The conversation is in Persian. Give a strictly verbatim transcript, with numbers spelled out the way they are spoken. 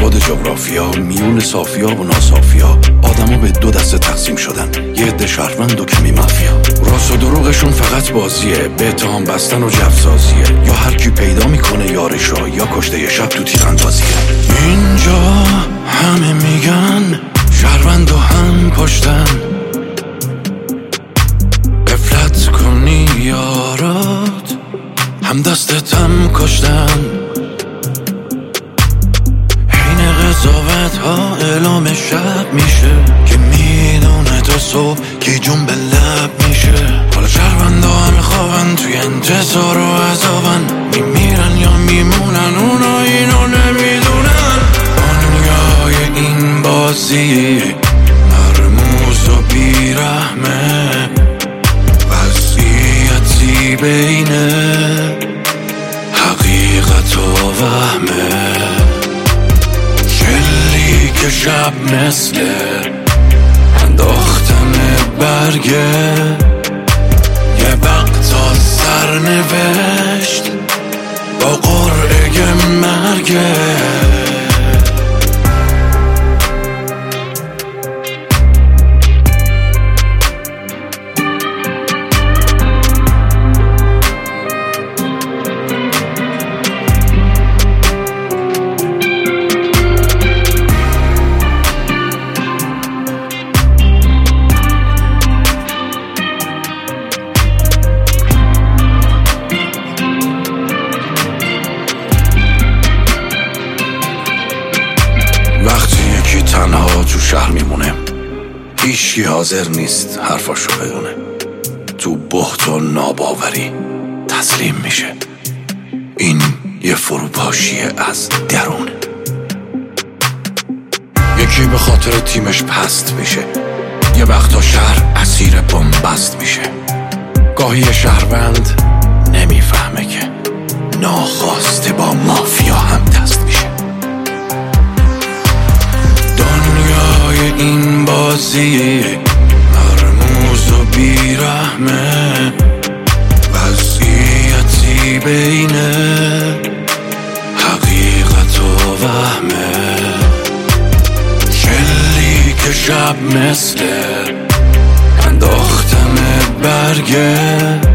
ابعاد جغرافیا، میون صافیا و ناصافیا. آدما به دو دسته تقسیم شدن، یه عده شهروند و کمی مافیا. راست و دروغشون فقط بازیه، به اتهام بستن و جفسازیه. یا هر کی پیدا میکنه یارشو، یا کشته شب تو تیراندازیه. اینجا همه میگن شهروند و هم پشتن، غفلت کنی یارات هم دستت هم کشتن. حین قضاوت ها اعلام شب میشه، که میدونه تا صبح که جون به لب میشه. حالا شهروندا همه خوابن، توی انتظار و عذابن، میمیرن یا میمونن، اونا اینو نمیدونن. دنیای این بازی مرموز و بیرحمه، وضعیتی بینه حقیقت و وهمه. چلی که شب مثل انداختن برگه، یه وقتا سرنوشت با قرعه مرگه. تنها تو شهر میمونه، هیچی حاضر نیست حرفاشو بدونه. تو بهت و ناباوری تسلیم میشه. این یه فروپاشیه از درونه. یکی به خاطر تیمش پست میشه، یه وقتا شهر اسیر بنبست میشه. گاهی شهروند نمیفهمه که ناخواسته با مافیا هم دست میشه. دنیای این بازی مرموز و بیرحمه، وضعیتی بینه حقیقت و وهمه. چلی که شب مثل انداختم برگه،